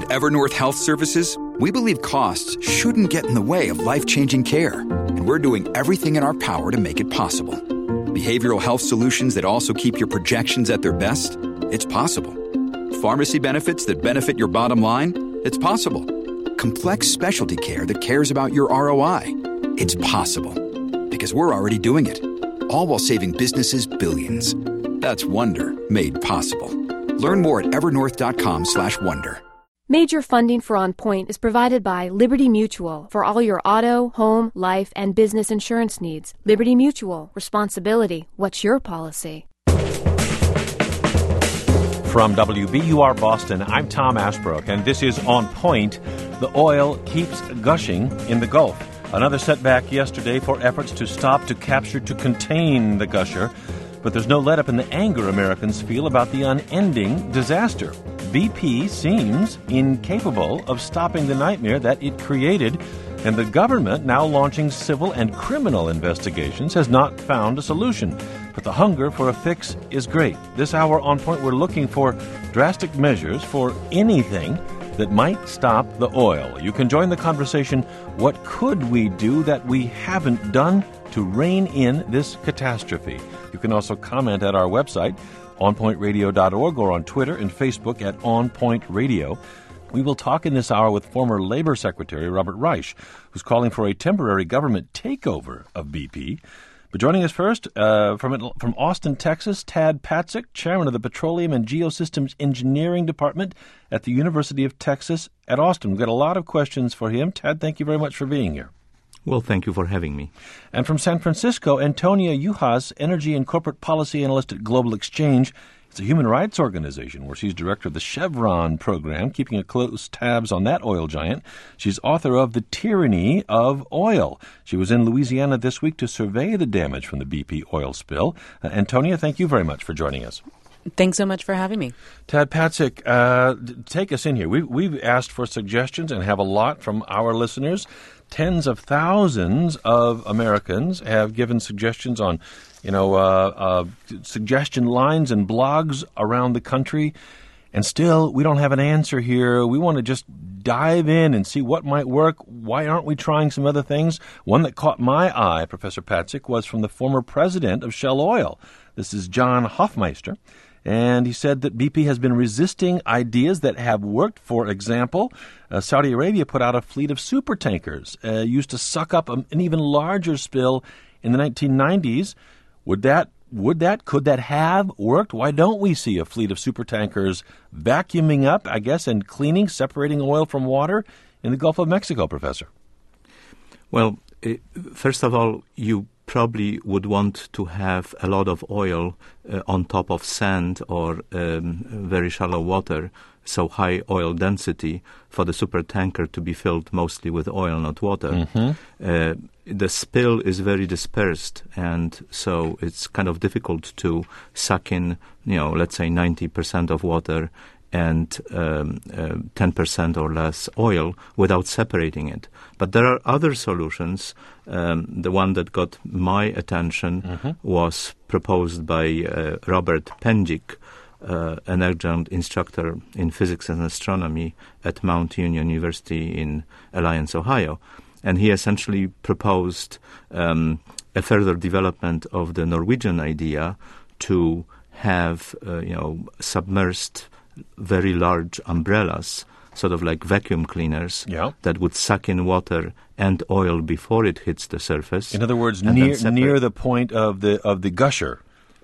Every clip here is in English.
At Evernorth Health Services, we believe costs shouldn't get in the way of life-changing care, and we're doing everything in our power to make it possible. Behavioral health solutions that also keep your projections at their best? It's possible. Pharmacy benefits that benefit your bottom line? It's possible. Complex specialty care that cares about your ROI? It's possible. Because we're already doing it. All while saving businesses billions. That's Wonder made possible. Learn more at evernorth.com/wonder. Major funding for On Point is provided by Liberty Mutual for all your auto, home, life, and business insurance needs. Liberty Mutual. Responsibility. What's your policy? From WBUR Boston, I'm Tom Ashbrook, and this is On Point. The oil keeps gushing in the Gulf. Another setback yesterday for efforts to stop, to capture, to contain the gusher. But there's no let-up in the anger Americans feel about the unending disaster. BP seems incapable of stopping the nightmare that it created, and the government, now launching civil and criminal investigations, has not found a solution. But the hunger for a fix is great. This hour On Point, we're looking for drastic measures for anything that might stop the oil. You can join the conversation. What could we do that we haven't done to rein in this catastrophe? You can also comment at our website, onpointradio.org, or on Twitter and Facebook at On Point Radio. We will talk in this hour with former Labor Secretary Robert Reich, who's calling for a temporary government takeover of BP. But joining us first, from Austin, Texas, Tad Patzik, chairman of the Petroleum and Geosystems Engineering Department at the University of Texas at Austin. We've got a lot of questions for him. Tad, thank you very much for being here. Well, thank you for having me. And from San Francisco, Antonia Yuhas, energy and corporate policy analyst at Global Exchange. It's a human rights organization where she's director of the Chevron program, keeping a close tabs on that oil giant. She's author of The Tyranny of Oil. She was in Louisiana this week to survey the damage from the BP oil spill. Antonia, thank you very much for joining us. Thanks so much for having me. Tad Patzik, take us in here. We've asked for suggestions and have a lot from our listeners. Tens of thousands of Americans have given suggestions on, suggestion lines and blogs around the country. And still, we don't have an answer here. We want to just dive in and see what might work. Why aren't we trying some other things? One that caught my eye, Professor Patzik, was from the former president of Shell Oil. This is John Hofmeister. And he said that BP has been resisting ideas that have worked. For example, Saudi Arabia put out a fleet of supertankers used to suck up an even larger spill in the 1990s. Could that have worked? Why don't we see a fleet of supertankers vacuuming up, I guess, and cleaning, separating oil from water in the Gulf of Mexico, Professor? Well, first of all, you probably would want to have a lot of oil on top of sand or very shallow water, so high oil density for the supertanker to be filled mostly with oil, not water. Mm-hmm. The spill is very dispersed, and so it's kind of difficult to suck in, let's say 90% of water and 10% or less oil without separating it. But there are other solutions. The one that got my attention was proposed by Robert Penjic, an adjunct instructor in physics and astronomy at Mount Union University in Alliance, Ohio. And he essentially proposed a further development of the Norwegian idea to have, submersed very large umbrellas, sort of like vacuum cleaners, that would suck in water and oil before it hits the surface. In other words, near the point of the gusher.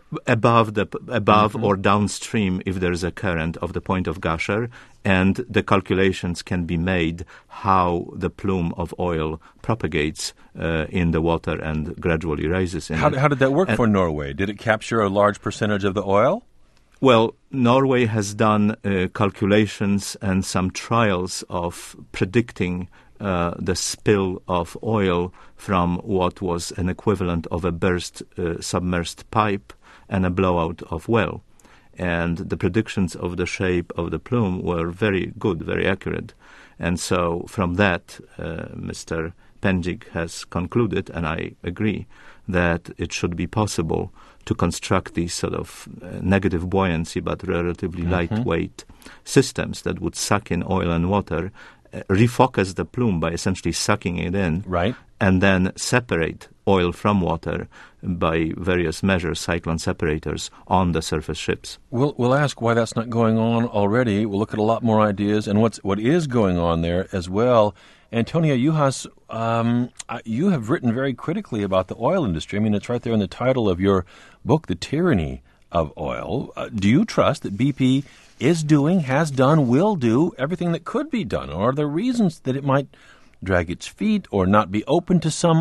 Above or downstream if there's a current of the point of gusher, and the calculations can be made how the plume of oil propagates in the water and gradually rises in How did that work for Norway? Did it capture a large percentage of the oil? Well, Norway has done calculations and some trials of predicting the spill of oil from what was an equivalent of a burst submersed pipe and a blowout of well. And the predictions of the shape of the plume were very good, very accurate. And so from that, Mr. PENJIC has concluded, and I agree, that it should be possible to construct these sort of negative buoyancy but relatively lightweight systems that would suck in oil and water, refocus the plume by essentially sucking it in, Right. and then separate oil from water by various measures, cyclone separators, on the surface ships. We'll ask why that's not going on already. We'll look at a lot more ideas and what is going on there as well. Antonia Juhas, you have written very critically about the oil industry. I mean, it's right there in the title of your book, The Tyranny of Oil. Do you trust that BP is doing, has done, will do everything that could be done? Or are there reasons that it might drag its feet or not be open to some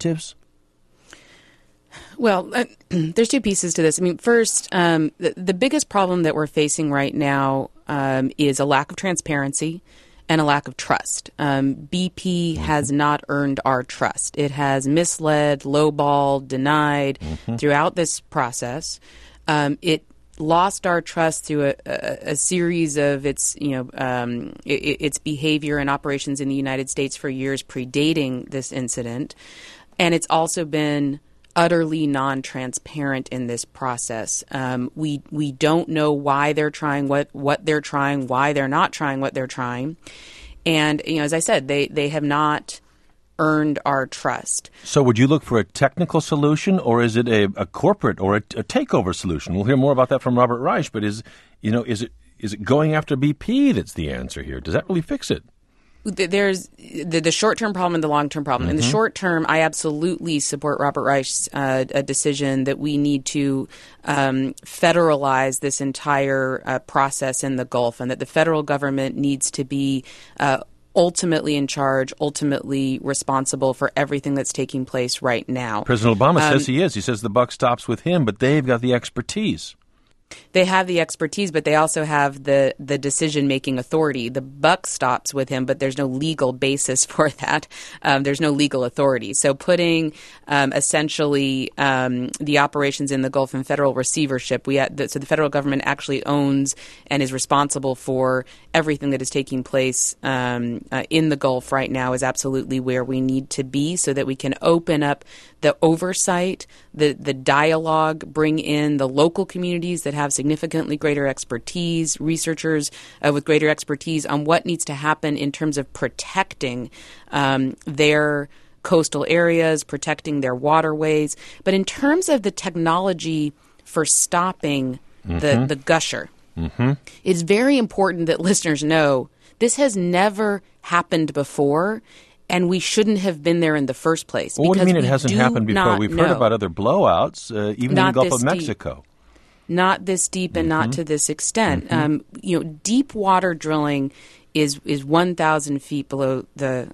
alternatives? Well, there's two pieces to this. I mean, first, the biggest problem that we're facing right now is a lack of transparency and a lack of trust. BP has not earned our trust. It has misled, lowballed, denied throughout this process. It lost our trust through a series of its behavior and operations in the United States for years predating this incident, and it's also been utterly non-transparent in this process. We don't know why they're trying what they're trying, why they're not trying what they're trying, and as I said, they have not earned our trust. So would you look for a technical solution, or is it a corporate or a takeover solution? We'll hear more about that from Robert Reich, but is it going after BP that's the answer here? Does that really fix it? There's the short-term problem and the long-term problem. In the short term, I absolutely support Robert Reich's a decision that we need to federalize this entire process in the Gulf, and that the federal government needs to be ultimately in charge, ultimately responsible for everything that's taking place right now. President Obama says he is. He says the buck stops with him, but they've got the expertise. They have the expertise, but they also have the decision-making authority. The buck stops with him, but there's no legal basis for that. There's no legal authority. So putting essentially the operations in the Gulf in federal receivership, so the federal government actually owns and is responsible for everything that is taking place in the Gulf right now is absolutely where we need to be, so that we can open up the oversight, the dialogue, bring in the local communities that have significantly greater expertise, researchers with greater expertise on what needs to happen in terms of protecting their coastal areas, protecting their waterways. But in terms of the technology for stopping the gusher, it's very important that listeners know this has never happened before, and we shouldn't have been there in the first place. Well, what do you mean it hasn't happened before? We've heard about other blowouts, even in the Gulf of Mexico. Not this deep and not to this extent. Deep water drilling is 1,000 feet below the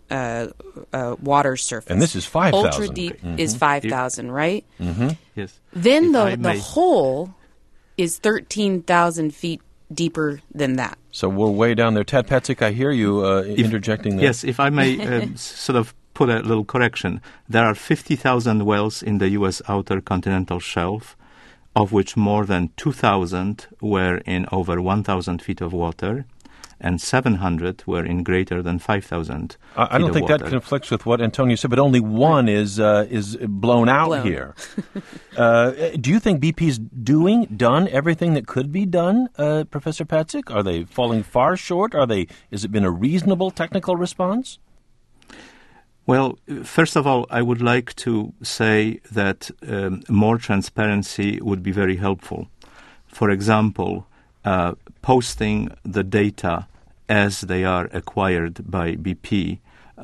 water surface. And this is 5,000. Ultra deep is 5,000, right? Yes. Then the hole is 13,000 feet deeper than that. So we're way down there. Ted Petzik, I hear you interjecting there. Yes, if I may sort of put a little correction. There are 50,000 wells in the U.S. Outer Continental Shelf, of which more than 2,000 were in over 1,000 feet of water, and 700 were in greater than 5,000 I don't think that conflicts with what Antonia said, but only one is blown out here. Do you think BP's done everything that could be done, Professor Petzik? Are they falling far short? Has it been a reasonable technical response? Well, first of all, I would like to say that more transparency would be very helpful. For example, posting the data as they are acquired by BP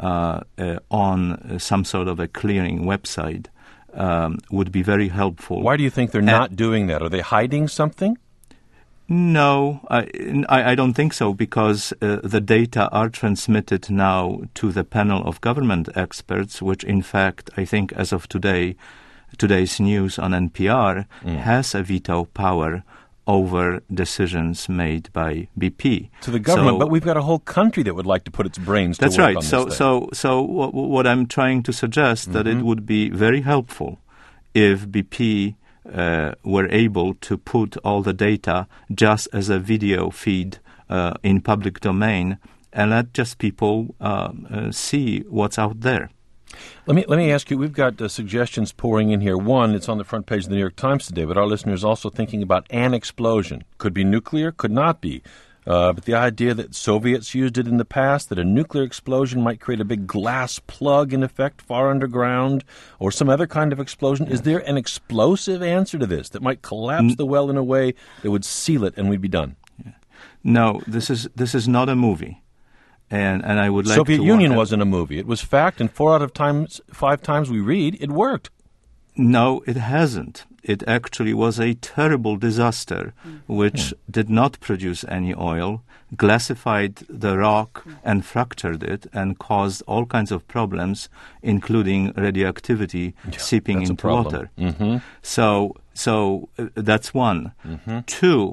on some sort of a clearing website would be very helpful. Why do you think they're not doing that? Are they hiding something? No, I don't think so, because the data are transmitted now to the panel of government experts, which in fact, I think as of today's news on NPR, has a veto power over decisions made by BP. To the government, but we've got a whole country that would like to put its brains to work on this thing. That's right. So what I'm trying to suggest that it would be very helpful if BP were able to put all the data just as a video feed in public domain and let just people see what's out there. Let me ask you, we've got suggestions pouring in here. One, it's on the front page of the New York Times today, but our listeners also thinking about an explosion. Could be nuclear, could not be. But the idea that Soviets used it in the past, that a nuclear explosion might create a big glass plug, in effect, far underground, or some other kind of explosion. Is there an explosive answer to this that might collapse the well in a way that would seal it and we'd be done? No, this is not a movie. And I would like Soviet to Union wasn't a movie. It was fact, and 4 out of 5 times we read, it worked. No, it hasn't. It actually was a terrible disaster which did not produce any oil, glassified the rock and fractured it and caused all kinds of problems, including radioactivity seeping into water. Mm-hmm. So that's one. Mm-hmm. Two,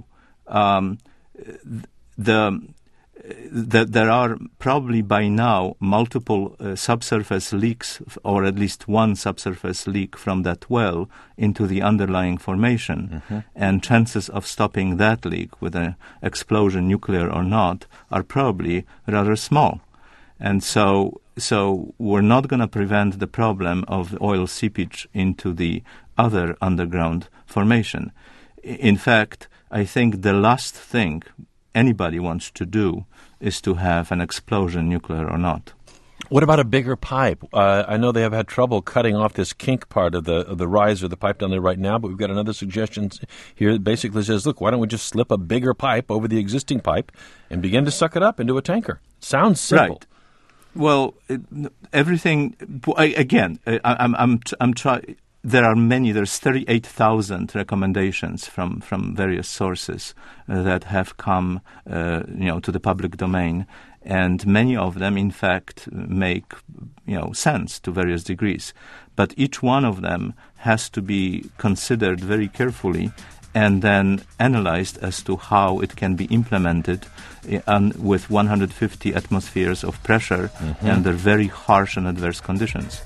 there are probably by now multiple subsurface leaks, or at least one subsurface leak from that well into the underlying formation. Mm-hmm. And chances of stopping that leak with an explosion, nuclear or not, are probably rather small. And so we're not going to prevent the problem of oil seepage into the other underground formation. In fact, I think the last thing anybody wants to do is to have an explosion, nuclear or not. What about a bigger pipe? I know they have had trouble cutting off this kink part of the riser, the pipe down there right now, but we've got another suggestion here that basically says, look, why don't we just slip a bigger pipe over the existing pipe and begin to suck it up into a tanker? Sounds simple. Right. Well, everything, again, I'm trying. There are many. There's 38,000 recommendations from various sources that have come, to the public domain, and many of them, in fact, make sense to various degrees. But each one of them has to be considered very carefully and then analyzed as to how it can be implemented with 150 atmospheres of pressure under very harsh and adverse conditions.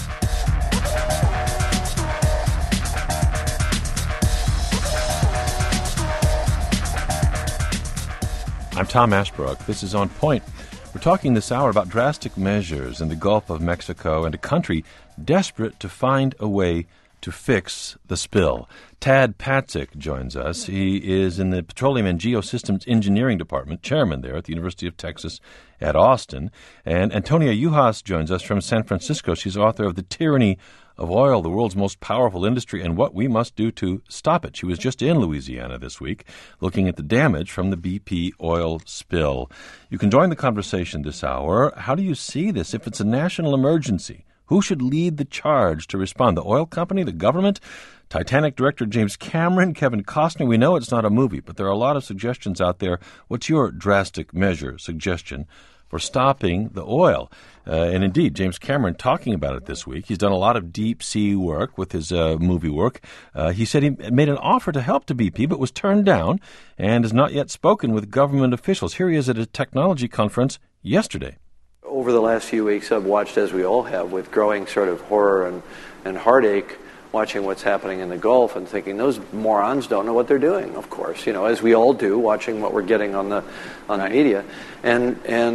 I'm Tom Ashbrook. This is On Point. We're talking this hour about drastic measures in the Gulf of Mexico and a country desperate to find a way to fix the spill. Tad Patzik joins us. He is in the Petroleum and Geosystems Engineering Department, chairman there at the University of Texas at Austin. And Antonia Juhas joins us from San Francisco. She's author of The Tyranny of Oil, the world's most powerful industry, and what we must do to stop it. She was just in Louisiana this week looking at the damage from the BP oil spill. You can join the conversation this hour. How do you see this? If it's a national emergency, who should lead the charge to respond? The oil company, the government, Titanic director James Cameron, Kevin Costner? We know it's not a movie, but there are a lot of suggestions out there. What's your drastic measure suggestion for stopping the oil? And indeed, James Cameron talking about it this week. He's done a lot of deep sea work with his movie work. He said he made an offer to help to BP, but was turned down and has not yet spoken with government officials. Here he is at a technology conference yesterday. Over the last few weeks, I've watched, as we all have, with growing sort of horror and heartache, watching what's happening in the Gulf and thinking those morons don't know what they're doing, of course, as we all do, watching what we're getting on the media. And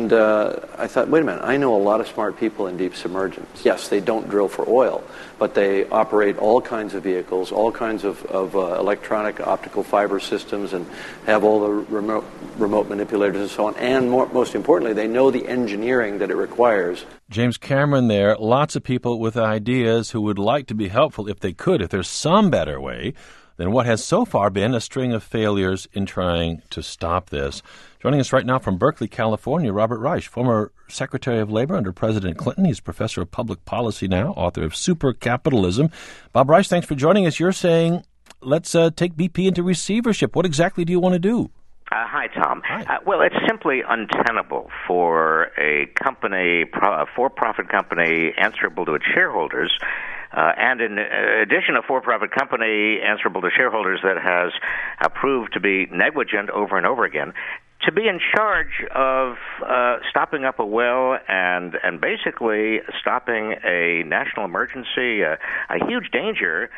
I thought, wait a minute, I know a lot of smart people in deep submergence. Yes, they don't drill for oil, but they operate all kinds of vehicles, all kinds of electronic optical fiber systems, and have all the remote manipulators and so on. And most importantly, they know the engineering that it requires. James Cameron there, lots of people with ideas who would like to be helpful if they could, if there's some better way than what has so far been a string of failures in trying to stop this. Joining us right now from Berkeley, California, Robert Reich, former Secretary of Labor under President Clinton. He's professor of public policy now, author of Super Capitalism. Bob Reich, thanks for joining us. You're saying, let's take BP into receivership. What exactly do you want to do? Hi, Tom. Hi. Well, it's simply untenable for a company, a for-profit company answerable to its shareholders, and in addition, a for-profit company answerable to shareholders that has proved to be negligent over and over again, to be in charge of stopping up a well and basically stopping a national emergency, a huge danger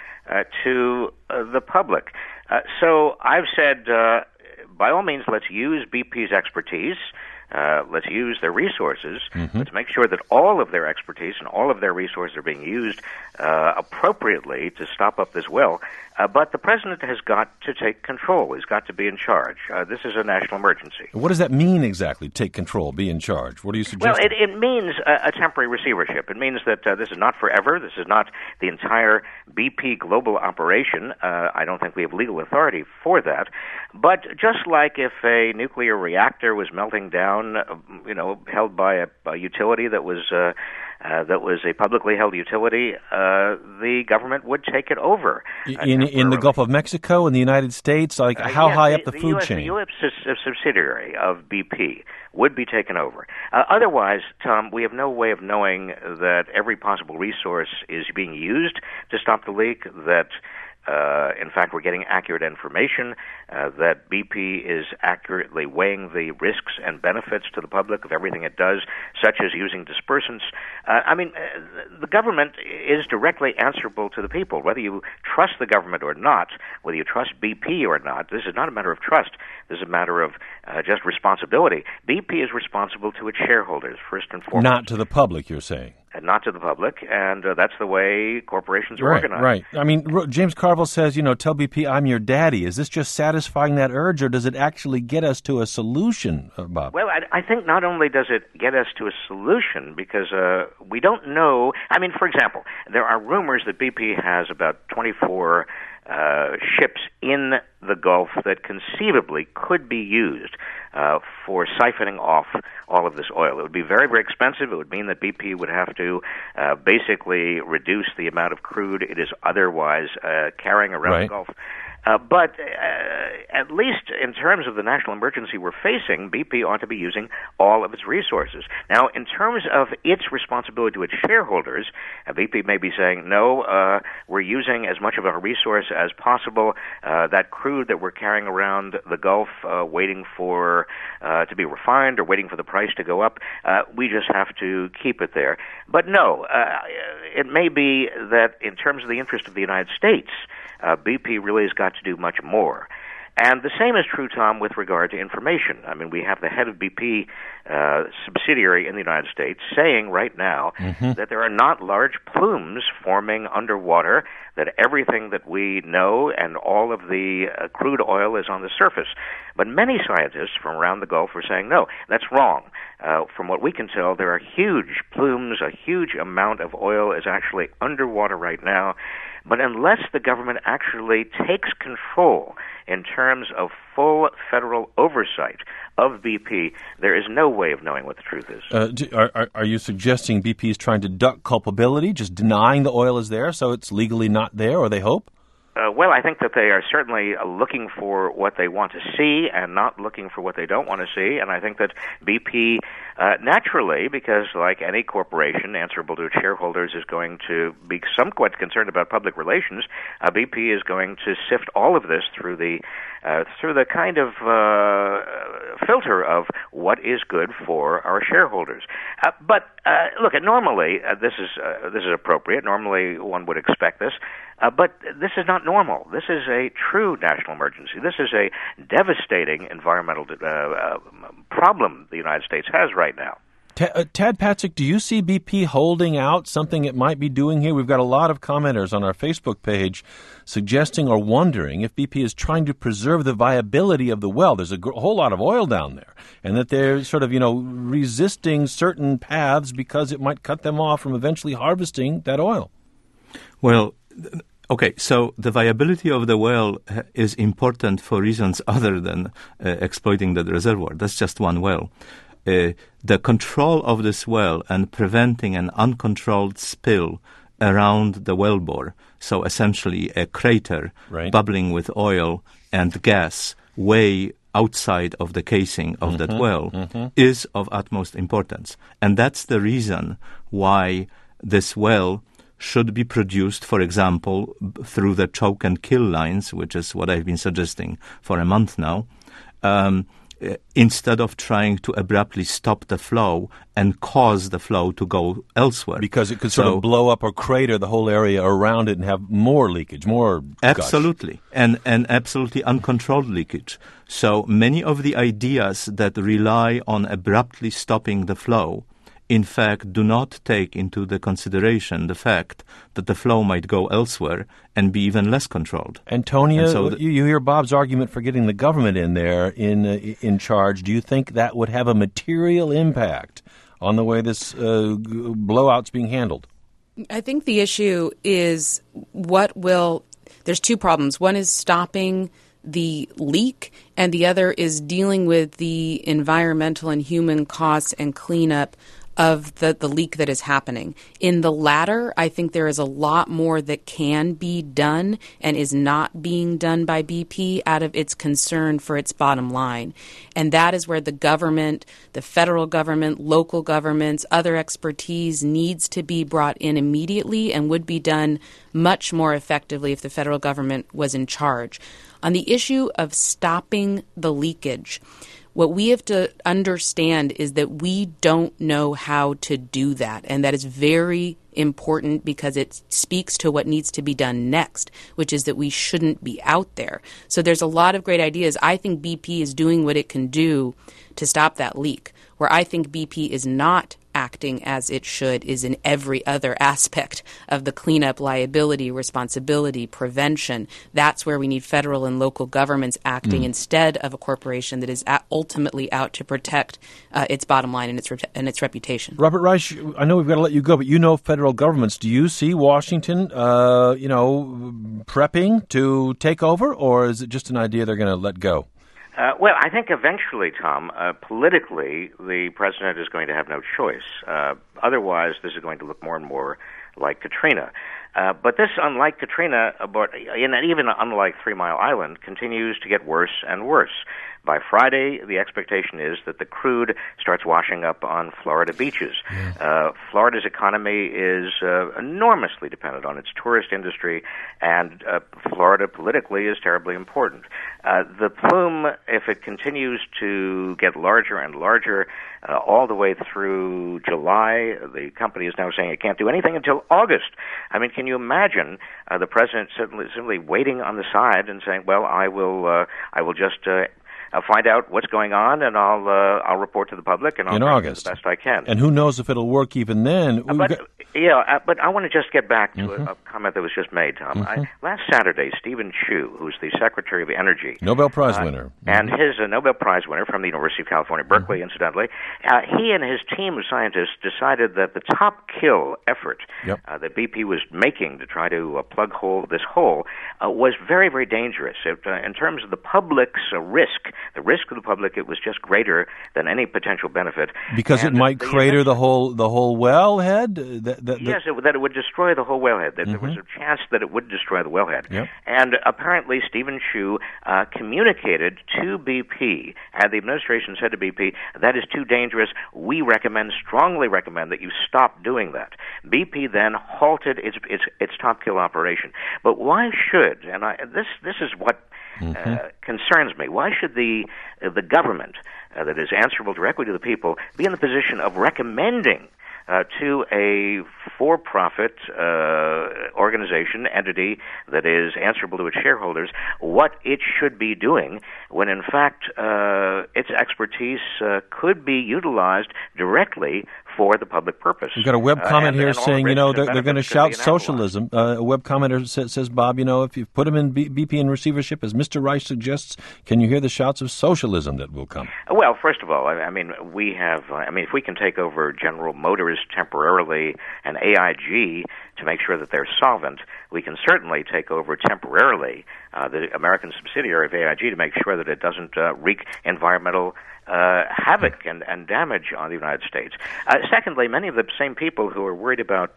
to the public. So I've said, by all means, let's use BP's expertise. let's use their resources, but to make sure that all of their expertise and all of their resources are being used appropriately to stop up this well. But the president has got to take control. He's got to be in charge. This is a national emergency. What does that mean exactly, take control, be in charge? What are you suggesting? Well, it means a temporary receivership. It means that this is not forever. This is not the entire BP global operation. I don't think we have legal authority for that. But just like if a nuclear reactor was melting down, held by a utility that was a publicly held utility, the government would take it over. In the Gulf of Mexico, in the United States, like how high up the food chain? The U.S. subsidiary of BP would be taken over. Otherwise, Tom, we have no way of knowing that every possible resource is being used to stop the leak, that in fact, we're getting accurate information, that BP is accurately weighing the risks and benefits to the public of everything it does, such as using dispersants. The government is directly answerable to the people. Whether you trust the government or not, whether you trust BP or not, this is not a matter of trust. This is a matter of just responsibility. BP is responsible to its shareholders, first and foremost. Not to the public, you're saying. And not to the public, and that's the way corporations are organized. Right. I mean, James Carville says, tell BP I'm your daddy. Is this just satisfying that urge, or does it actually get us to a solution, Bob? Well, I think not only does it get us to a solution, because we don't know. I mean, for example, there are rumors that BP has about 24 ships in the Gulf that conceivably could be used for siphoning off all of this oil. It would be very, very expensive. It would mean that BP would have to basically reduce the amount of crude it is otherwise carrying around the Gulf. But at least in terms of the national emergency we're facing, BP ought to be using all of its resources. Now, in terms of its responsibility to its shareholders, BP may be saying, no, we're using as much of our resource as possible. That crude that we're carrying around the Gulf, waiting for to be refined or waiting for the price to go up, we just have to keep it there. But no, it may be that in terms of the interest of the United States, BP really has got to do much more. And the same is true, Tom, with regard to information. I mean, we have the head of BP subsidiary in the United States saying right now that there are not large plumes forming underwater, that everything that we know and all of the crude oil is on the surface. But many scientists from around the Gulf are saying, no, that's wrong. From what we can tell, there are huge plumes, a huge amount of oil is actually underwater right now. But unless the government actually takes control in terms of full federal oversight of BP, there is no way of knowing what the truth is. Are you suggesting BP is trying to duck culpability, just denying the oil is there so it's legally not there, or they hope? Well, I think that they are certainly looking for what they want to see and not looking for what they don't want to see. And I think that BP, naturally, because like any corporation answerable to its shareholders, is going to be somewhat concerned about public relations, BP is going to sift all of this through the kind of filter of what is good for our shareholders. But look, normally this is appropriate. Normally one would expect this. But this is not normal. This is a true national emergency. This is a devastating environmental problem the United States has right now. Tad Patrick, do you see BP holding out something it might be doing here? We've got a lot of commenters on our Facebook page suggesting or wondering if BP is trying to preserve the viability of the well. There's a whole lot of oil down there, and that they're sort of, resisting certain paths because it might cut them off from eventually harvesting that oil. Well, okay, so the viability of the well is important for reasons other than exploiting the reservoir. That's just one well. The control of this well and preventing an uncontrolled spill around the wellbore, so essentially a crater bubbling with oil and gas way outside of the casing of that well, is of utmost importance. And that's the reason why this well should be produced, for example, through the choke and kill lines, which is what I've been suggesting for a month now. instead of trying to abruptly stop the flow and cause the flow to go elsewhere. Because it could sort of blow up or crater the whole area around it and have more leakage, more absolutely, gush. And absolutely uncontrolled leakage. So many of the ideas that rely on abruptly stopping the flow, in fact, do not take into the consideration the fact that the flow might go elsewhere and be even less controlled. Antonia, and so you hear Bob's argument for getting the government in there in charge. Do you think that would have a material impact on the way this blowout's being handled? I think the issue is there's two problems. One is stopping the leak, and the other is dealing with the environmental and human costs and cleanup of the leak that is happening. In the latter, I think there is a lot more that can be done and is not being done by BP out of its concern for its bottom line. And that is where the government, the federal government, local governments, other expertise needs to be brought in immediately and would be done much more effectively if the federal government was in charge. On the issue of stopping the leakage, what we have to understand is that we don't know how to do that, and that is very important because it speaks to what needs to be done next, which is that we shouldn't be out there. So there's a lot of great ideas. I think BP is doing what it can do to stop that leak. Where I think BP is not acting as it should is in every other aspect of the cleanup, liability, responsibility, prevention. That's where we need federal and local governments acting instead of a corporation that is ultimately out to protect its bottom line and its reputation. Robert Reich, I know we've got to let you go, but you know federal governments. Do you see Washington, prepping to take over, or is it just an idea they're going to let go? Well, I think eventually, Tom, politically, the president is going to have no choice. Otherwise, this is going to look more and more like Katrina. But this, unlike Katrina, and even unlike 3 Mile Island, continues to get worse and worse. By Friday, the expectation is that the crude starts washing up on Florida beaches. Florida's economy is enormously dependent on its tourist industry, and Florida politically is terribly important. The plume, if it continues to get larger and larger all the way through July, the company is now saying it can't do anything until August. I mean, can you imagine the president simply waiting on the side and saying, "Well, I will just." I'll find out what's going on, and I'll report to the public, and I'll do the best I can. And who knows if it'll work even then? But I want to just get back to a comment that was just made, Tom. Last Saturday, Stephen Chu, who's the Secretary of Energy, Nobel Prize winner, and his Nobel Prize winner from the University of California, Berkeley, incidentally, he and his team of scientists decided that the top kill effort that BP was making to try to plug this hole was very, very dangerous. In terms of the public's risk. The risk of the public, it was just greater than any potential benefit. Because it might crater the whole wellhead? Yes, that it would destroy the whole wellhead. That there was a chance that it would destroy the wellhead. Yep. And apparently Stephen Chu communicated to BP, and the administration said to BP, that is too dangerous. We strongly recommend that you stop doing that. BP then halted its top kill operation. But why should, and this is what concerns me. Why should the government that is answerable directly to the people be in the position of recommending to a for-profit organization, entity that is answerable to its shareholders, what it should be doing when, in fact, its expertise could be utilized directly for the public purpose. We've got a web comment here saying, they're going to shout socialism. A web commenter says, Bob, if you put them in BP in receivership, as Mr. Reich suggests, can you hear the shouts of socialism that will come? Well, first of all, if we can take over General Motors temporarily and AIG to make sure that they're solvent, we can certainly take over temporarily the American subsidiary of AIG to make sure that it doesn't wreak environmental havoc and damage on the United States. Secondly, many of the same people who are worried about,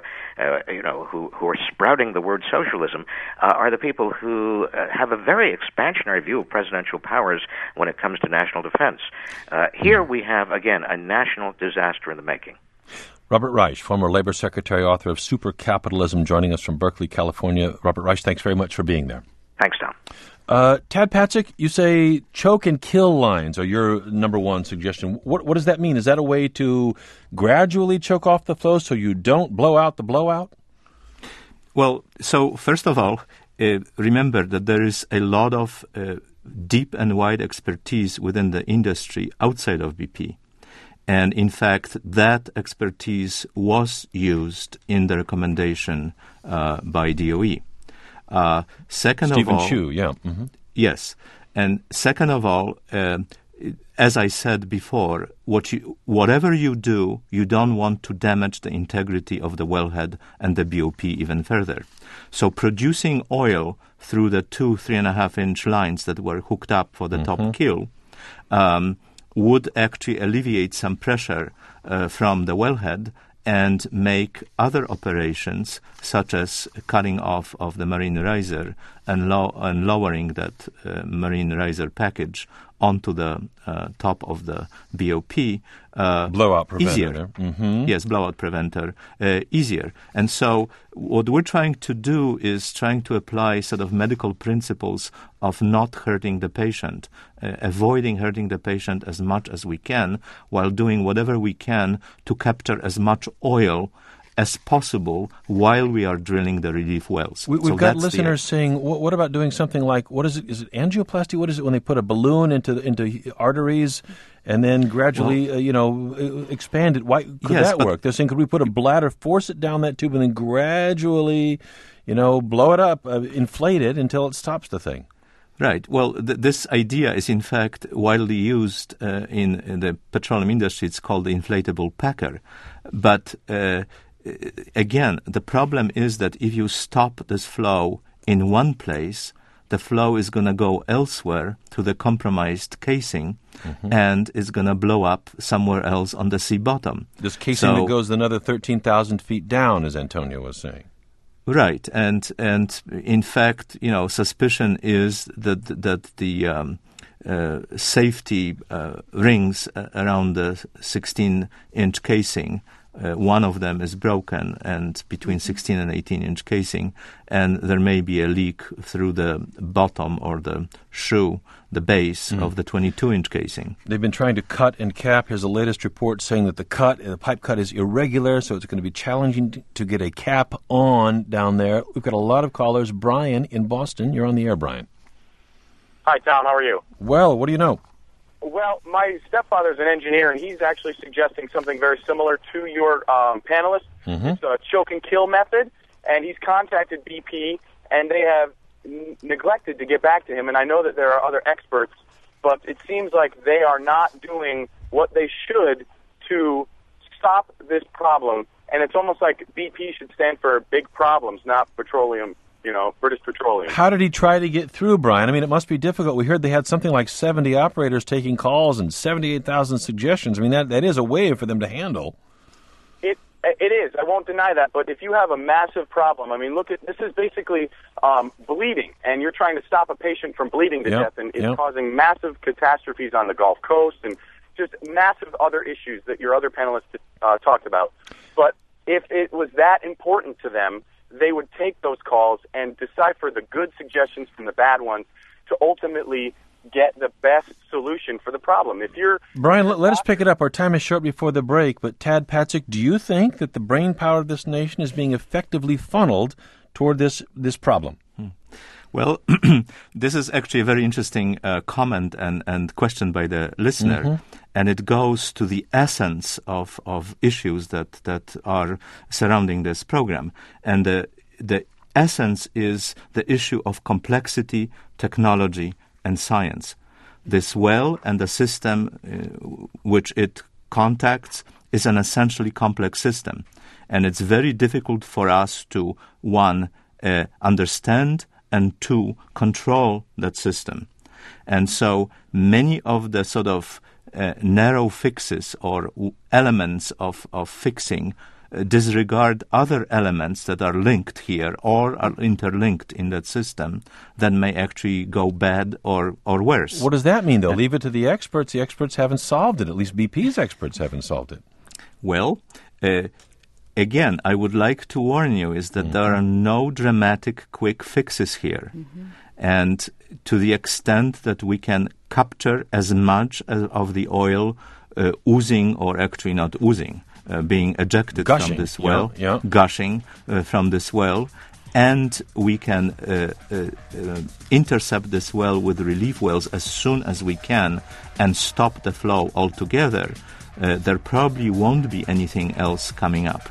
who are sprouting the word socialism, are the people who have a very expansionary view of presidential powers when it comes to national defense. Here we have, again, a national disaster in the making. Robert Reich, former Labor Secretary, author of Super Capitalism, joining us from Berkeley, California. Robert Reich, thanks very much for being there. Thanks, Tom. Tad Patzek, you say choke and kill lines are your number one suggestion. What does that mean? Is that a way to gradually choke off the flow so you don't blow out the blowout? Well, so first of all, remember that there is a lot of deep and wide expertise within the industry outside of BP. And in fact, that expertise was used in the recommendation by DOE. Second Stephen of all, Chu, yeah. Mm-hmm. Yes. And second of all, as I said before, whatever you do, you don't want to damage the integrity of the wellhead and the BOP even further. So producing oil through the 3.5-inch lines that were hooked up for the top kill would actually alleviate some pressure from the wellhead and make other operations, such as cutting off of the marine riser and lowering that marine riser package onto the top of the BOP. Blowout preventer. Easier. Mm-hmm. Yes, blowout preventer, easier. And so what we're trying to do is trying to apply sort of medical principles of not hurting the patient, avoiding hurting the patient as much as we can, while doing whatever we can to capture as much oil as possible while we are drilling the relief wells. We've got listeners saying, what about doing something like, what is it? Is it angioplasty? What is it when they put a balloon into arteries and then gradually, expand it? Why could that work? They're saying, could we put a bladder, force it down that tube, and then gradually, blow it up, inflate it until it stops the thing? Right. Well, this idea is in fact widely used in the petroleum industry. It's called the inflatable packer. But again, the problem is that if you stop this flow in one place, the flow is going to go elsewhere to the compromised casing, and is going to blow up somewhere else on the sea bottom. This casing that goes another 13,000 feet down, as Antonio was saying. Right, and in fact, suspicion is that the safety rings around the 16-inch casing, one of them is broken, and between 16 and 18-inch casing, and there may be a leak through the bottom or the shoe, the base of the 22-inch casing. They've been trying to cut and cap. Here's the latest report saying that the pipe cut is irregular, so it's going to be challenging to get a cap on down there. We've got a lot of callers. Brian in Boston, you're on the air, Brian. Hi, Tom. How are you? Well, what do you know? Well, my stepfather's an engineer, and he's actually suggesting something very similar to your panelist. It's a choke and kill method, and he's contacted BP, and they have neglected to get back to him. And I know that there are other experts, but it seems like they are not doing what they should to stop this problem. And it's almost like BP should stand for big problems, not petroleum. British Petroleum. How did he try to get through, Brian? I mean, it must be difficult. We heard they had something like 70 operators taking calls and 78,000 suggestions. I mean, that is a wave for them to handle. It is. I won't deny that. But if you have a massive problem, I mean, this is basically bleeding, and you're trying to stop a patient from bleeding to death, and it's causing massive catastrophes on the Gulf Coast and just massive other issues that your other panelists talked about. But if it was that important to them, they would take those calls and decipher the good suggestions from the bad ones to ultimately get the best solution for the problem. Brian, let us pick it up. Our time is short before the break, but Tad Patzek, do you think that the brain power of this nation is being effectively funneled toward this problem? Well, this is actually a very interesting comment and question by the listener, and it goes to the essence of issues that are surrounding this program. And the essence is the issue of complexity, technology, and science. This well and the system which it contacts is an essentially complex system, and it's very difficult for us to, one, understand, and two, control that system. And so many of the sort of narrow fixes or elements of fixing disregard other elements that are linked here or are interlinked in that system that may actually go bad or worse. What does that mean, though? Leave it to the experts. The experts haven't solved it. At least BP's experts haven't solved it. Well, again, I would like to warn you is that there are no dramatic quick fixes here. And to the extent that we can capture as much of the oil oozing, or actually not oozing, being ejected from this well, gushing from this well, and we can intercept this well with relief wells as soon as we can and stop the flow altogether, there probably won't be anything else coming up.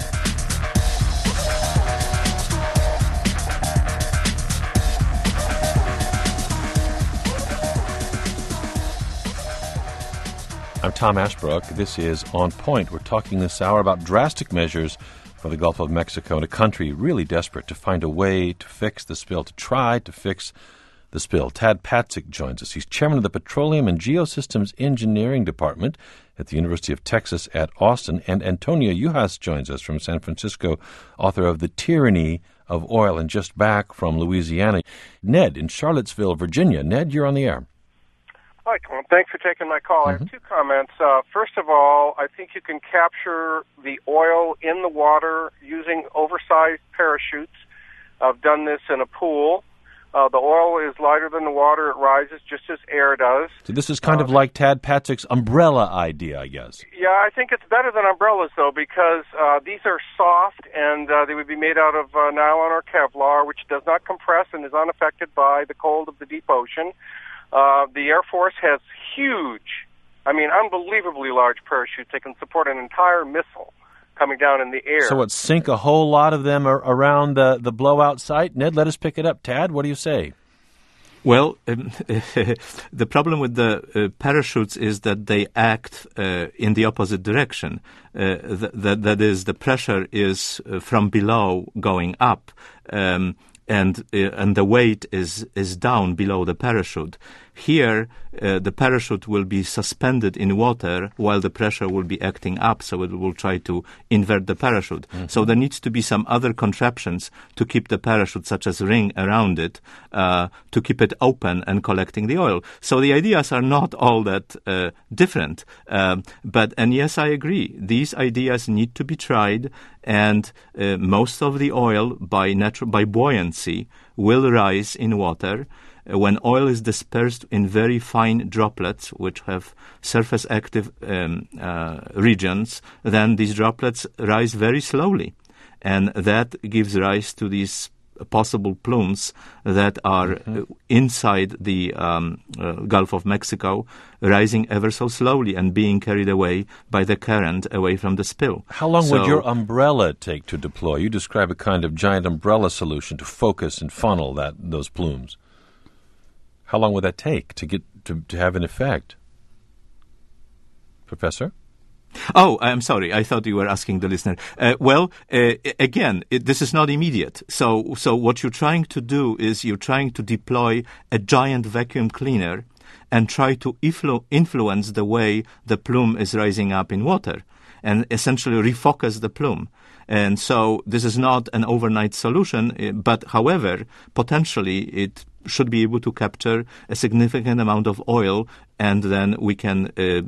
I'm Tom Ashbrook. This is On Point. We're talking this hour about drastic measures for the Gulf of Mexico in a country really desperate to find a way to fix the spill, to try to fix the spill. Tad Patzik joins us. He's chairman of the Petroleum and Geosystems Engineering Department at the University of Texas at Austin. And Antonio Yuhas joins us from San Francisco, author of The Tyranny of Oil, and just back from Louisiana. Ned in Charlottesville, Virginia. Ned, you're on the air. Hi, Tom. Thanks for taking my call. I have two comments. First of all, I think you can capture the oil in the water using oversized parachutes. I've done this in a pool. The oil is lighter than the water. It rises just as air does. So this is kind of like Tad Patzik's umbrella idea, I guess. Yeah, I think it's better than umbrellas, though, because these are soft, and they would be made out of nylon or Kevlar, which does not compress and is unaffected by the cold of the deep ocean. The Air Force has huge, unbelievably large parachutes. They can support an entire missile coming down in the air. So sink a whole lot of them around the blowout site? Ned, let us pick it up. Tad, what do you say? Well, the problem with the parachutes is that they act in the opposite direction. That is, the pressure is from below going up, and the weight is down below the parachute. Here, the parachute will be suspended in water while the pressure will be acting up, so it will try to invert the parachute. Mm-hmm. So there needs to be some other contraptions to keep the parachute, such as a ring around it, to keep it open and collecting the oil. So the ideas are not all that different. And yes, I agree. These ideas need to be tried, and most of the oil by buoyancy will rise in water. When oil is dispersed in very fine droplets, which have surface-active regions, then these droplets rise very slowly. And that gives rise to these possible plumes that are inside the Gulf of Mexico, rising ever so slowly and being carried away by the current away from the spill. How long would your umbrella take to deploy? You describe a kind of giant umbrella solution to focus and funnel those plumes. How long would that take to get to have an effect? Professor? Oh, I'm sorry. I thought you were asking the listener. Again, this is not immediate. So what you're trying to do is you're trying to deploy a giant vacuum cleaner and try to influence the way the plume is rising up in water and essentially refocus the plume. And so this is not an overnight solution, but however, potentially it should be able to capture a significant amount of oil, and then we can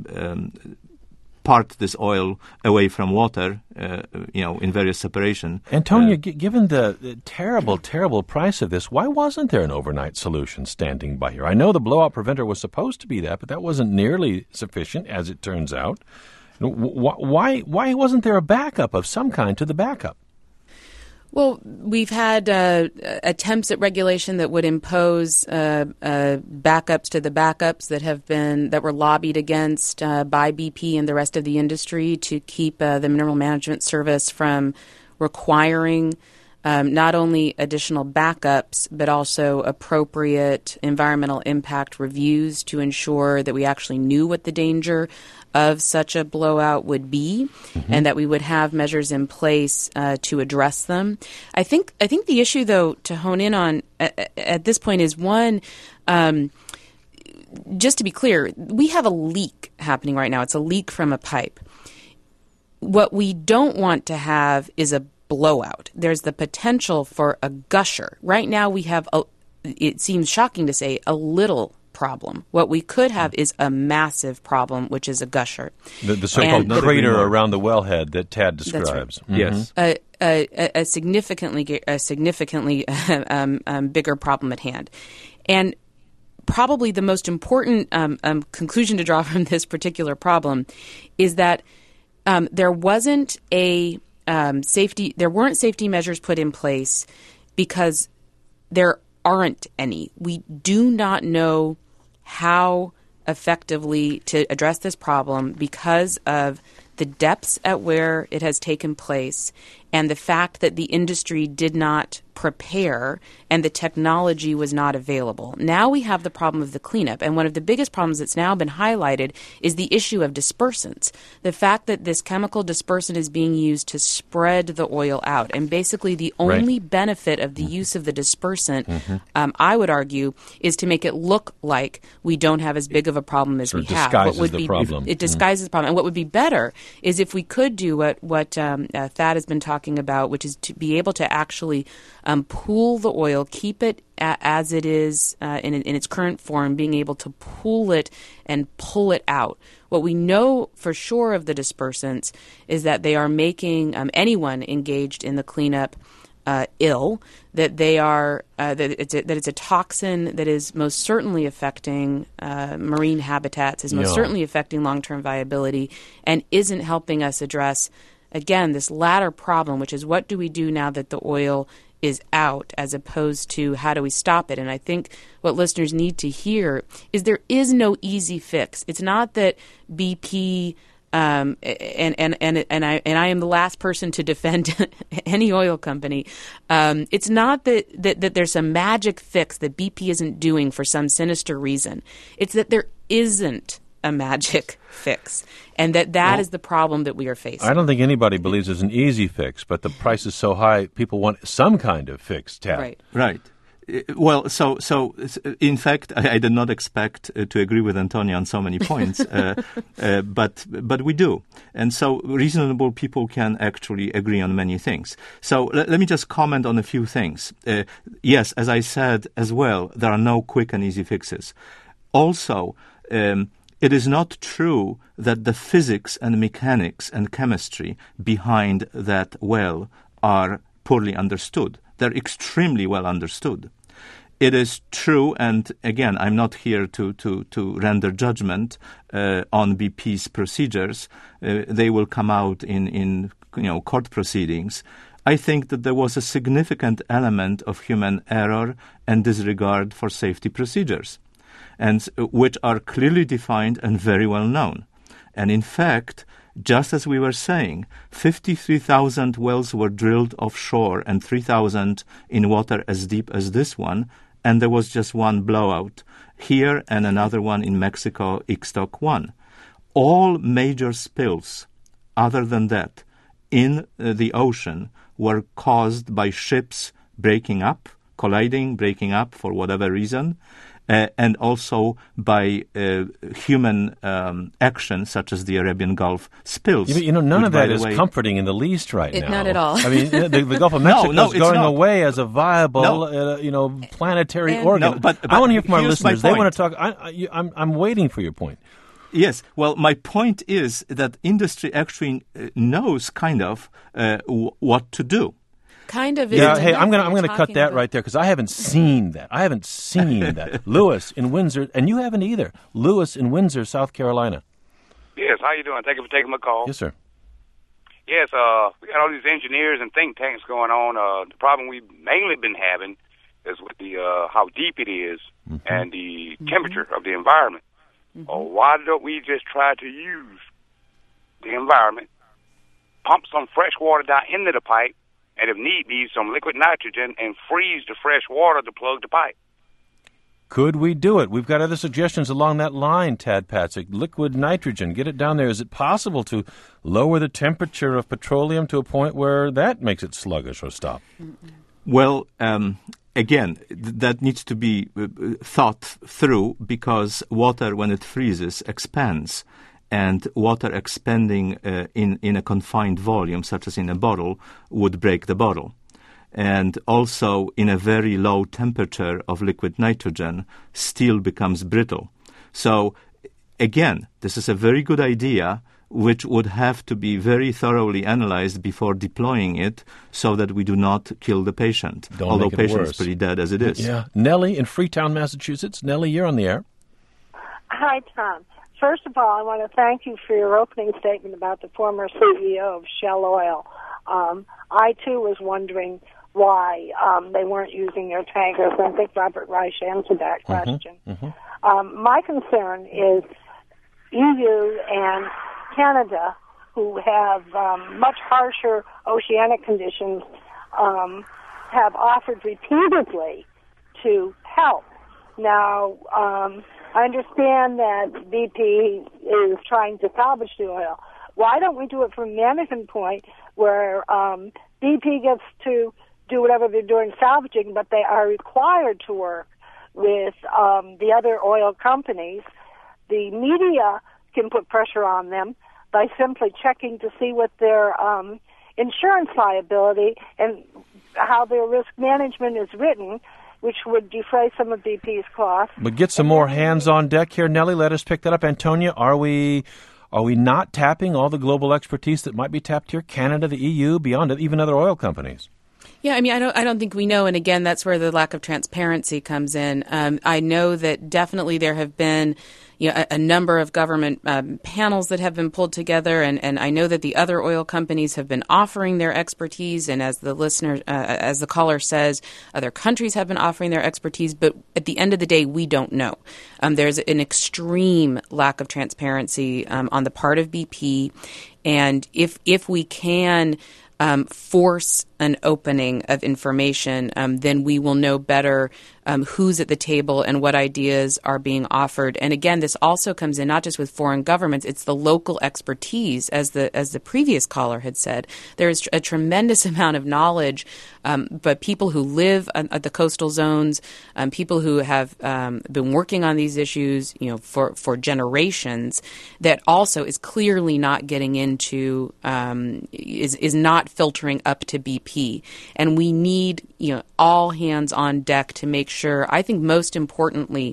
part this oil away from water, in various separation. Antonio, given the terrible, terrible price of this, why wasn't there an overnight solution standing by here? I know the blowout preventer was supposed to be that, but that wasn't nearly sufficient, as it turns out. Why wasn't there a backup of some kind to the backup? Well, we've had attempts at regulation that would impose backups to the backups that were lobbied against by BP and the rest of the industry to keep the Mineral Management Service from requiring not only additional backups, but also appropriate environmental impact reviews to ensure that we actually knew what the danger of such a blowout would be, and that we would have measures in place to address them. I think the issue, though, to hone in on at this point is one. Just to be clear, we have a leak happening right now. It's a leak from a pipe. What we don't want to have is a blowout. There's the potential for a gusher. Right now we have, it seems shocking to say, a little problem. What we could have is a massive problem, which is a gusher. The so-called crater around the wellhead that Tad describes. That's right. Yes. a significantly bigger problem at hand. And probably the most important conclusion to draw from this particular problem is that there weren't safety measures put in place because there aren't any. We do not know how effectively to address this problem because of the depths at where it has taken place and the fact that the industry did not prepare and the technology was not available. Now we have the problem of the cleanup, and one of the biggest problems that's now been highlighted is the issue of dispersants. The fact that this chemical dispersant is being used to spread the oil out, and basically the only benefit of the use of the dispersant, I would argue, is to make it look like we don't have as big of a problem as we have. It disguises the problem. And what would be better is if we could do what Thad has been talking about, which is to be able to actually pool the oil, keep it as it is in its current form, being able to pool it and pull it out. What we know for sure of the dispersants is that they are making anyone engaged in the cleanup ill, that they are that it's a toxin that is most certainly affecting marine habitats, is most certainly affecting long-term viability, and isn't helping us address, again, this latter problem, which is what do we do now that the oil is out, as opposed to how do we stop it. And I think what listeners need to hear is there is no easy fix. It's not that BP and I am the last person to defend any oil company. It's not that there's some magic fix that BP isn't doing for some sinister reason. It's that there isn't a magic fix, and that is the problem that we are facing. I don't think anybody believes there's an easy fix, but the price is so high, people want some kind of fix, Tad. Right. Well, so in fact, I did not expect to agree with Antonio on so many points, but we do. And so reasonable people can actually agree on many things. So let me just comment on a few things. Yes, as I said as well, there are no quick and easy fixes. Also, it is not true that the physics and mechanics and chemistry behind that well are poorly understood. They're extremely well understood. It is true, and again, I'm not here to render judgment on BP's procedures. They will come out in court proceedings. I think that there was a significant element of human error and disregard for safety procedures, and which are clearly defined and very well known. And in fact, just as we were saying, 53,000 wells were drilled offshore and 3,000 in water as deep as this one, and there was just one blowout here and another one in Mexico, Ixtoc 1. All major spills, other than that, in the ocean were caused by ships breaking up, colliding, breaking up for whatever reason, and also by human action, such as the Arabian Gulf spills. None of that is comforting in the least right now. Not at all. I mean, the Gulf of Mexico is going away as a viable, planetary organ. No, but I want to hear from our listeners. They want to talk. I'm waiting for your point. Yes. Well, my point is that industry actually knows kind of what to do. Kind of. Yeah. Hey, I'm going to cut that right there because I haven't seen that. Lewis in Windsor, and you haven't either. Lewis in Windsor, South Carolina. Yes. How you doing? Thank you for taking my call. Yes, sir. Yes. We got all these engineers and think tanks going on. The problem we've mainly been having is with the how deep it is and the temperature of the environment. Why don't we just try to use the environment, pump some fresh water down into the pipe, and if need be, some liquid nitrogen, and freeze the fresh water to plug the pipe? Could we do it? We've got other suggestions along that line, Tad Patzik. Liquid nitrogen, get it down there. Is it possible to lower the temperature of petroleum to a point where that makes it sluggish or stop? Well, again, that needs to be thought through because water, when it freezes, expands. And water expanding in a confined volume, such as in a bottle, would break the bottle. And also, in a very low temperature of liquid nitrogen, steel becomes brittle. So, again, this is a very good idea, which would have to be very thoroughly analyzed before deploying it so that we do not kill the patient, although the patient is pretty dead as it is. Yeah. Nellie in Freetown, Massachusetts. Nellie, you're on the air. Hi, Tom. First of all, I want to thank you for your opening statement about the former CEO of Shell Oil. I, too, was wondering why they weren't using their tankers. I think Robert Reich answered that question. My concern is EU and Canada, who have much harsher oceanic conditions, have offered repeatedly to help. Now, I understand that BP is trying to salvage the oil. Why don't we do it from a management point where BP gets to do whatever they're doing salvaging, but they are required to work with the other oil companies? The media can put pressure on them by simply checking to see what their insurance liability and how their risk management is written, which would defray some of BP's costs. But get some more hands on deck here, Nellie. Let us pick that up. Antonia, are we not tapping all the global expertise that might be tapped here? Canada, the EU, beyond it, even other oil companies. Yeah, I mean, I don't think we know, and again, that's where the lack of transparency comes in. I know that definitely there have been, a number of government panels that have been pulled together, and I know that the other oil companies have been offering their expertise, and as the listener, as the caller says, other countries have been offering their expertise, but at the end of the day, we don't know. There's an extreme lack of transparency on the part of BP, and if we can force an opening of information, then we will know better who's at the table and what ideas are being offered. And again, this also comes in not just with foreign governments; it's the local expertise, as the previous caller had said. There is a tremendous amount of knowledge, but people who live at the coastal zones, people who have been working on these issues, for generations, that also is clearly not getting into is not filtering up to BP. And we need, all hands on deck to make sure, I think most importantly,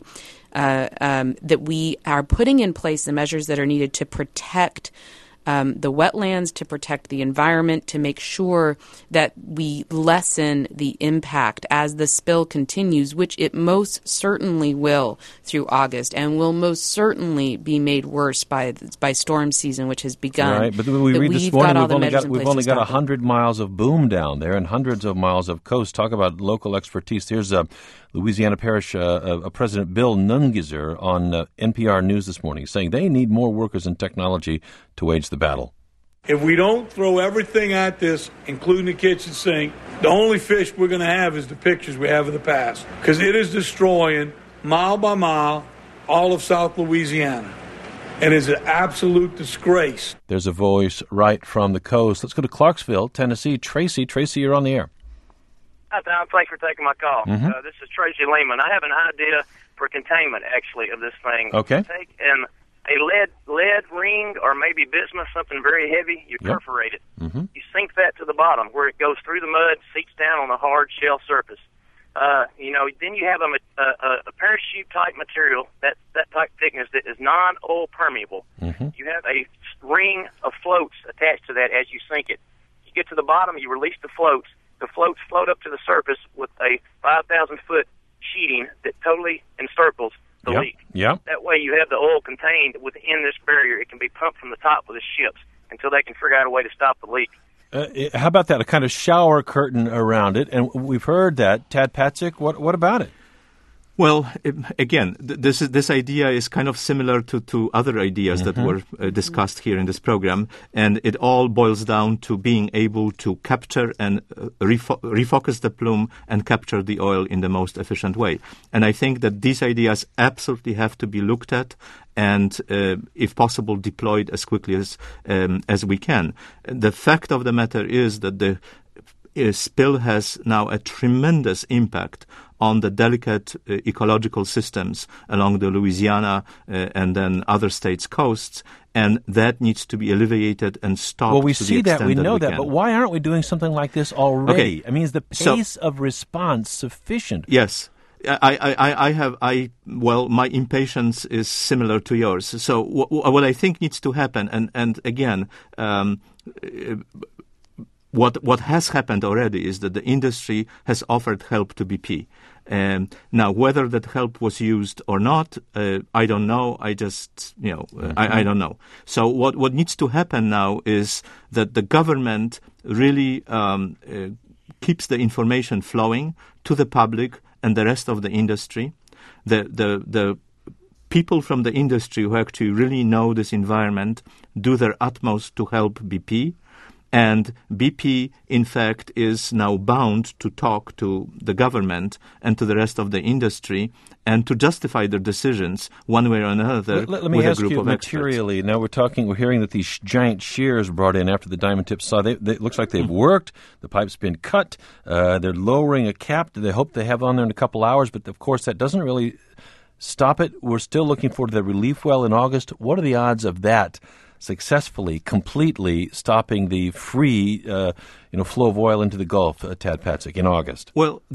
that we are putting in place the measures that are needed to protect the wetlands, to protect the environment, to make sure that we lessen the impact as the spill continues, which it most certainly will through August, and will most certainly be made worse by storm season, which has begun. Right, but we read this morning we've only got 100 miles of boom down there and hundreds of miles of coast. Talk about local expertise. There's Louisiana Parish President Bill Nungeser on NPR News this morning saying they need more workers and technology to wage the battle. If we don't throw everything at this, including the kitchen sink, the only fish we're going to have is the pictures we have of the past, because it is destroying, mile by mile, all of South Louisiana. And it's an absolute disgrace. There's a voice right from the coast. Let's go to Clarksville, Tennessee. Tracy, you're on the air. Hi, Tom. Thanks for taking my call. This is Tracy Lehman. I have an idea for containment, actually, of this thing. Okay. Take a lead ring or maybe bismuth, something very heavy. You perforate it. You sink that to the bottom where it goes through the mud, seeps down on the hard shell surface. Then you have a parachute-type material, that type thickness that is non-oil permeable. You have a ring of floats attached to that as you sink it. You get to the bottom, you release the floats. The floats float up to the surface with a 5,000-foot sheeting that totally encircles the leak. That way you have the oil contained within this barrier. It can be pumped from the top of the ships until they can figure out a way to stop the leak. How about that? A kind of shower curtain around it, and we've heard that. Tad Patzik, what about it? Well, again, this idea is kind of similar to other ideas that were discussed here in this program, and it all boils down to being able to capture and refocus the plume and capture the oil in the most efficient way. And I think that these ideas absolutely have to be looked at and, if possible, deployed as quickly as we can. The fact of the matter is that the spill has now a tremendous impact on the delicate ecological systems along the Louisiana and then other states' coasts, and that needs to be alleviated and stopped. Well, we see that, we know that, but why aren't we doing something like this already? Okay. I mean, is the pace of response sufficient? Yes. my impatience is similar to yours. So what I think needs to happen, and again, what has happened already is that the industry has offered help to BP. Now, whether that help was used or not, I don't know. I just, I don't know. So what needs to happen now is that the government really keeps the information flowing to the public and the rest of the industry. The people from the industry who actually really know this environment do their utmost to help BP. And BP, in fact, is now bound to talk to the government and to the rest of the industry and to justify their decisions one way or another. Let me ask you materially. Experts. Now we're hearing that these giant shears brought in after the diamond tip saw. It looks like they've worked. The pipe's been cut. They're lowering a cap. They hope they have on there in a couple hours, but of course that doesn't really stop it. We're still looking for the relief well in August. What are the odds of that successfully, completely stopping the free, flow of oil into the Gulf, Tad Patzik, in August?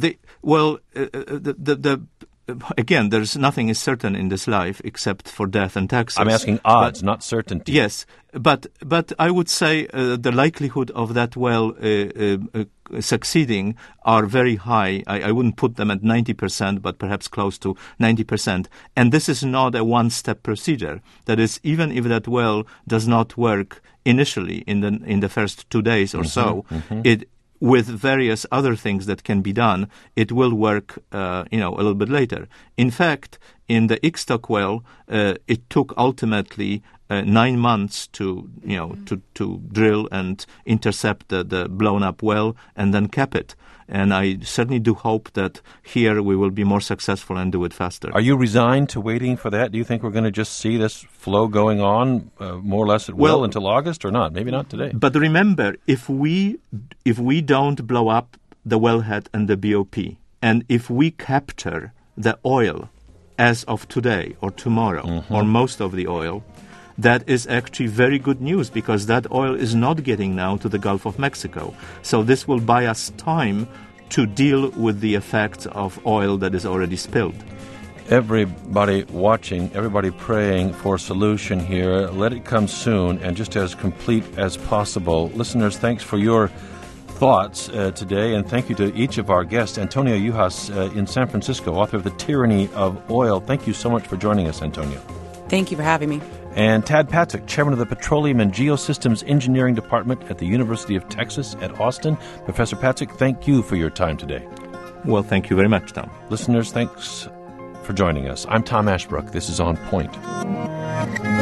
Again, there's nothing is certain in this life except for death and taxes. I'm asking odds, not certainty. Yes, but I would say the likelihood of that well succeeding are very high. I wouldn't put them at 90%, but perhaps close to 90%. And this is not a one-step procedure. That is, even if that well does not work initially in the first 2 days or so, it with various other things that can be done, it will work, a little bit later. In fact, in the Ixtoc well, it took ultimately 9 months to drill and intercept the blown up well and then cap it. And I certainly do hope that here we will be more successful and do it faster. Are you resigned to waiting for that? Do you think we're going to just see this flow going on more or less at will until August or not? Maybe not today. But remember, if we don't blow up the wellhead and the BOP, and if we capture the oil as of today or tomorrow, or most of the oil, that is actually very good news because that oil is not getting now to the Gulf of Mexico. So this will buy us time to deal with the effects of oil that is already spilled. Everybody watching, everybody praying for a solution here. Let it come soon and just as complete as possible. Listeners, thanks for your thoughts today, and thank you to each of our guests. Antonio Yuhas in San Francisco, author of The Tyranny of Oil. Thank you so much for joining us, Antonio. Thank you for having me. And Tad Patzik, chairman of the Petroleum and Geosystems Engineering Department at the University of Texas at Austin. Professor Patzik, thank you for your time today. Well, thank you very much, Tom. Listeners, thanks for joining us. I'm Tom Ashbrook. This is On Point.